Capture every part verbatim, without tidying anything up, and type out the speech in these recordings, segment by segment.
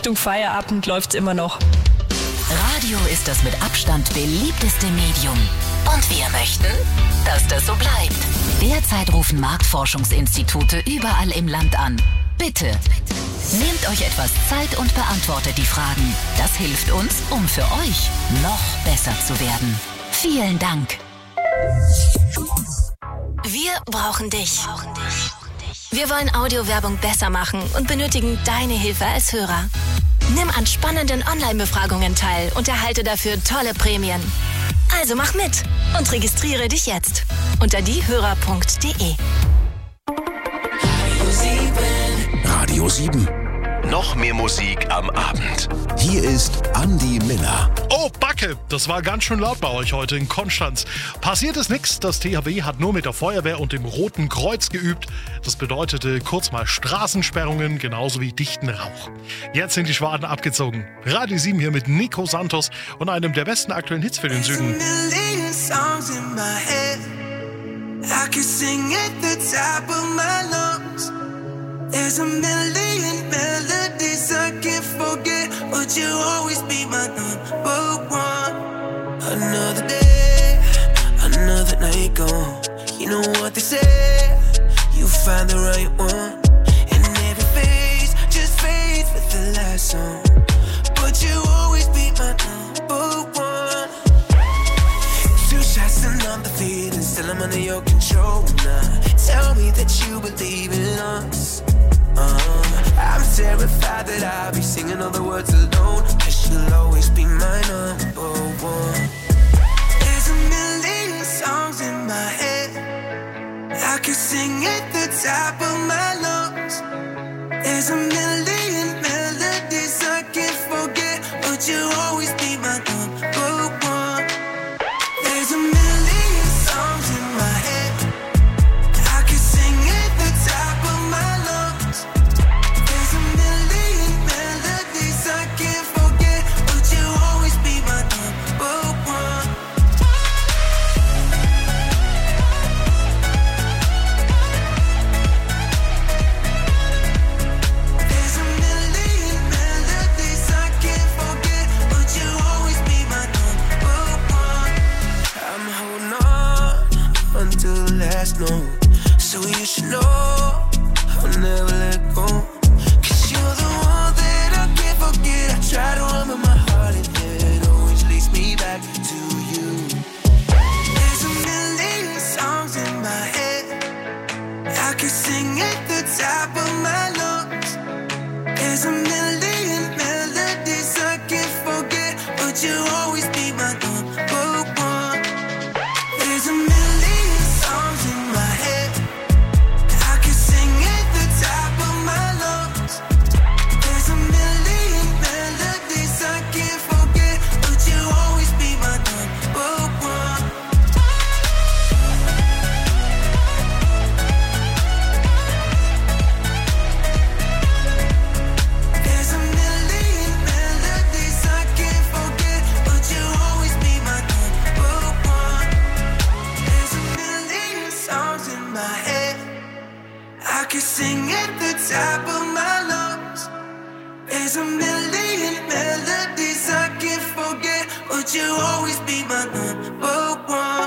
Richtung Feierabend läuft's immer noch. Radio ist das mit Abstand beliebteste Medium. Und wir möchten, dass das so bleibt. Derzeit rufen Marktforschungsinstitute überall im Land an. Bitte, nehmt euch etwas Zeit und beantwortet die Fragen. Das hilft uns, um für euch noch besser zu werden. Vielen Dank. Wir brauchen dich. Wir wollen Audiowerbung besser machen und benötigen deine Hilfe als Hörer. Nimm an spannenden Online-Befragungen teil und erhalte dafür tolle Prämien. Also mach mit und registriere dich jetzt unter diehörer punkt de. Radio sieben. Noch mehr Musik am Abend. Hier ist Andi Miller. Oh, Backe, das war ganz schön laut bei euch heute in Konstanz. Passiert ist nichts, das T H W hat nur mit der Feuerwehr und dem Roten Kreuz geübt. Das bedeutete kurz mal Straßensperrungen, genauso wie dichten Rauch. Jetzt sind die Schwaden abgezogen. Radio sieben hier mit Nico Santos und einem der besten aktuellen Hits für den Süden. There's a million melodies I can't forget, but you always be my number one. Another day, another night gone. You know what they say, you find the right one. And every phase just fades with the last song, but you always be my number one. Two shots and I'm defeated, still I'm under your control now. Tell me that you believe in us. Uh, I'm terrified that I'll be singing all the words alone, 'cause you'll always be my number one. There's a million songs in my head, I could sing at the top of my lungs. There's a million melodies I can't forget, but you'll always be my number one. There's a million songs in my head, I could sing at the top of my lungs. There's a million melodies I can't forget, but you'll always be my number one. There's a million melodies I can't forget, but you'll always be my number one. I'm holding on until the last note, so you should know I'll never let go. 'Cause you're the one that I can't forget. I try to run, but my heart and head always leads me back to you. There's a million songs in my head, I could sing at the top of my lungs. There's a million melodies I can't forget, but you'll always be my number one. There's a million songs in my head, I could sing at the top of my lungs. There's a million melodies I can't forget, but you'll always be my number one. There's a million melodies I can't forget, but you'll always be my number one. There's a million songs in my head, I could sing at the top of my lungs. There's a million melodies I can't forget, but you'll always be my number one.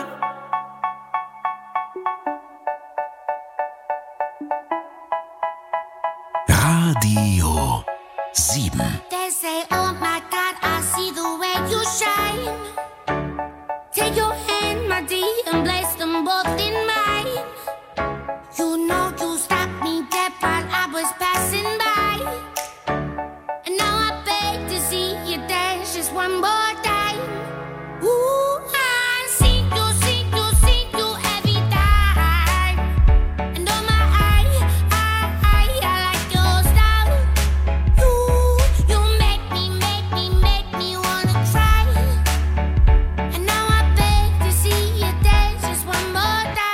Radio sieben. They say, oh my God, I see the way you shine. Take your hand, my dear, and place them both in mine. You know you stopped me dead while I was passing by. And now I beg to see you dance just one more time. Ooh, I see you, see you, see you every time. And oh my, I, I, I, I like your style. You, you make me, make me, make me wanna try. And now I beg to see you dance just one more time.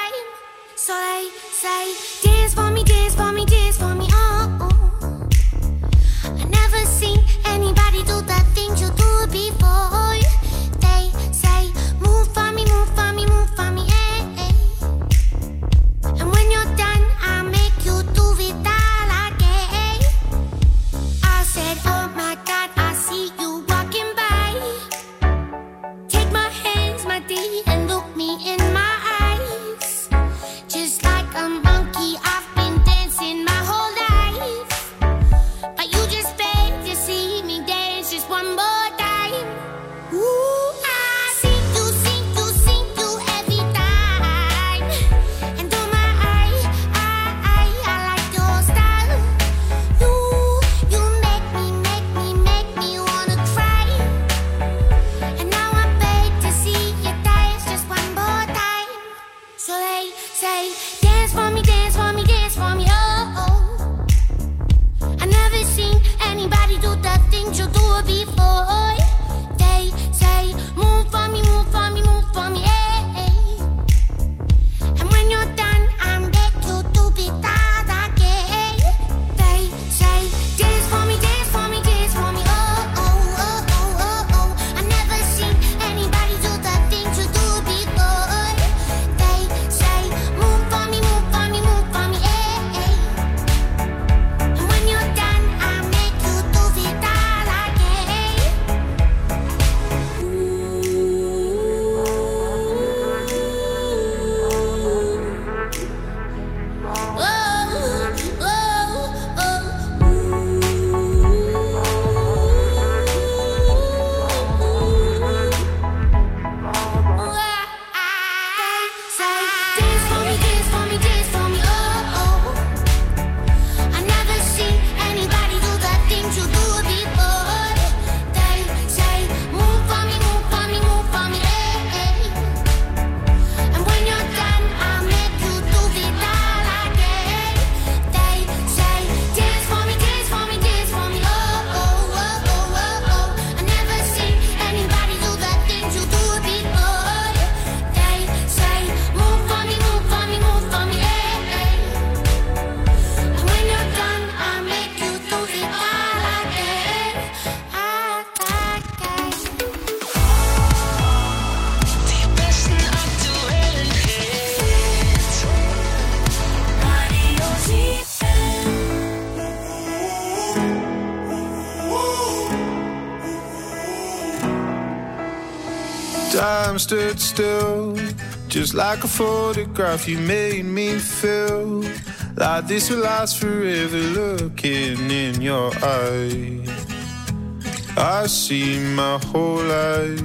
Time stood still, just like a photograph. You made me feel like this will last forever. Looking in your eyes, I see my whole life.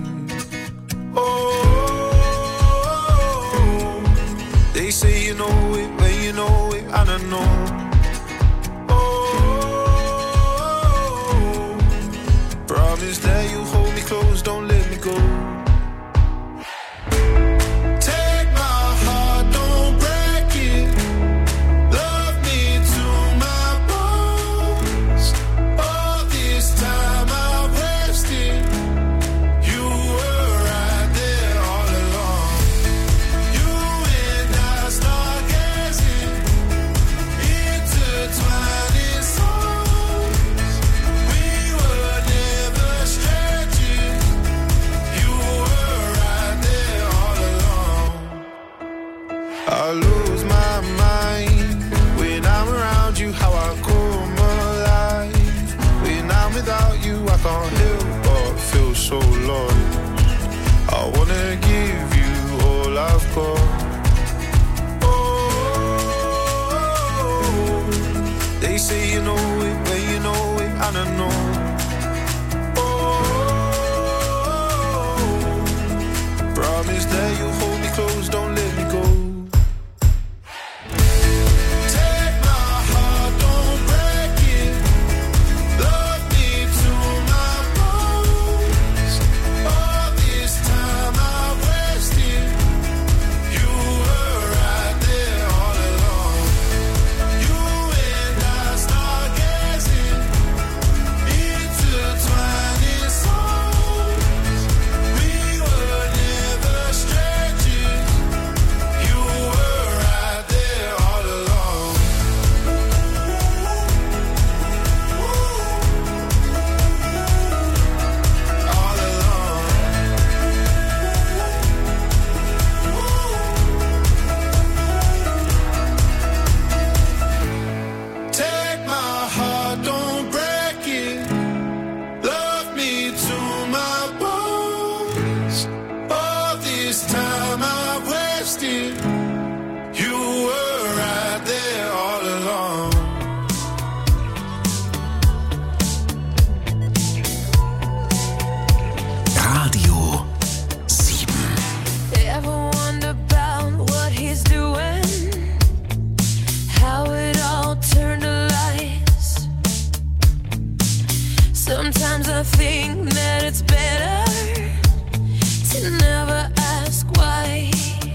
Oh, they say you know it, but you know it, and I know. Oh, promise that you hold me close, don't let me go. I lose my mind when I'm around you, how I come alive. When I'm without you, I can't help but feel so lost. I wanna give you all I've got. Oh, they say you know it, but you know it, and I know. Oh, promise that you'll hold me close, don't let me go. Sometimes I think that it's better to never ask why.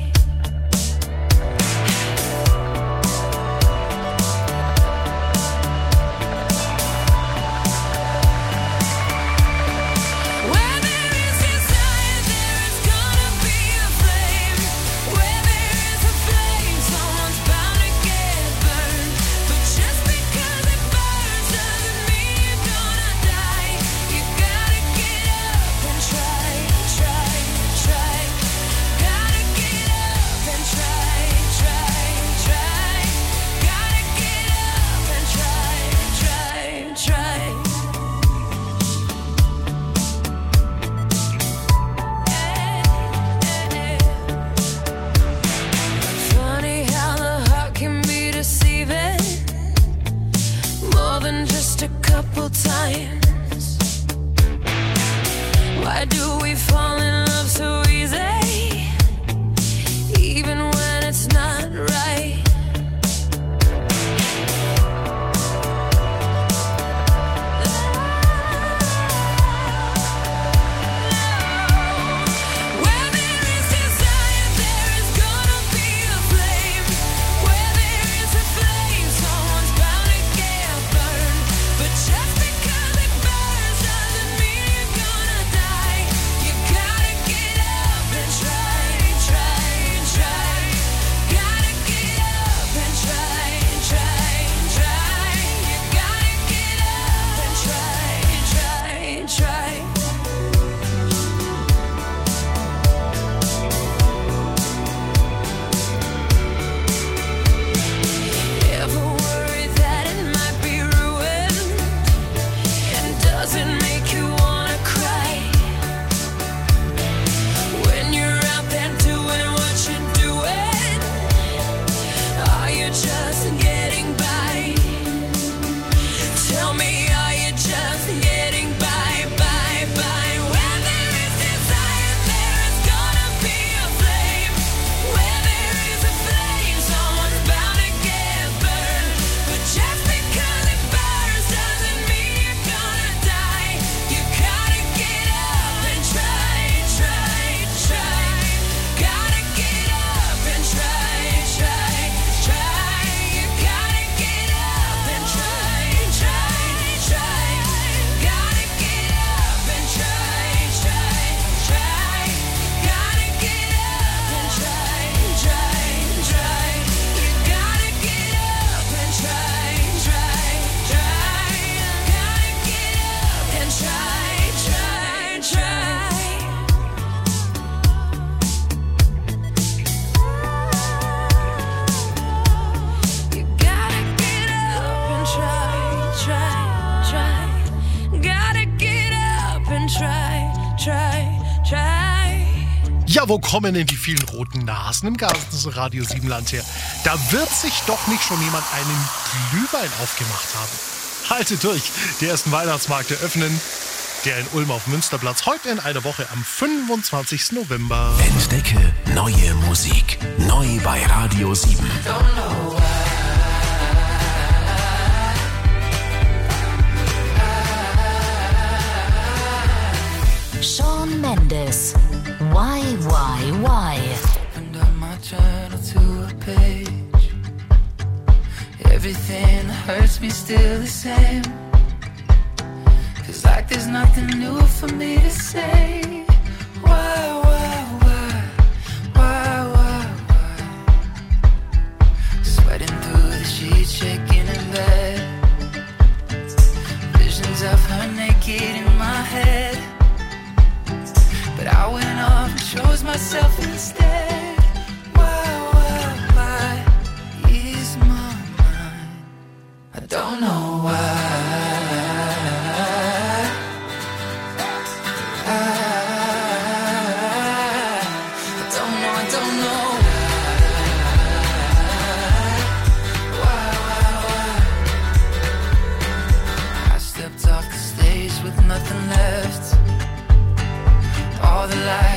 Where there is desire, there is gonna be a flame. Where there is a flame, someone's bound to get burned. But just because it burns doesn't mean you're gonna die. You gotta get up and try, try, try. Gotta get up and try, try, try. Gotta get up and try, try, try. Funny how the heart can be deceiving, more than just a couple times. Why do we fall in love so easy, even when it's not right? Where there is desire, there is gonna be a flame. Where there is a flame, someone's bound to get burned. But just because it burns doesn't mean you're gonna die. You gotta get up Ja, wo kommen denn die vielen roten Nasen im ganzen Radio sieben Land her? Da wird sich doch nicht schon jemand einen Glühwein aufgemacht haben. Haltet durch, die ersten Weihnachtsmärkte öffnen. Der in Ulm auf dem Münsterplatz heute in einer Woche am fünfundzwanzigsten November. Entdecke neue Musik. Neu bei Radio sieben. Shawn Mendes. Why, why, why? Opened up my journal to a page. Everything that hurts me still the same. Feels like there's nothing new for me to say. Why, why, why? Why, why, why? Sweating through the sheets, shaking in bed. Visions of her naked in my head. But I went off and chose myself instead. Why, why, why is my mind? I don't know why. Nothing left. All the light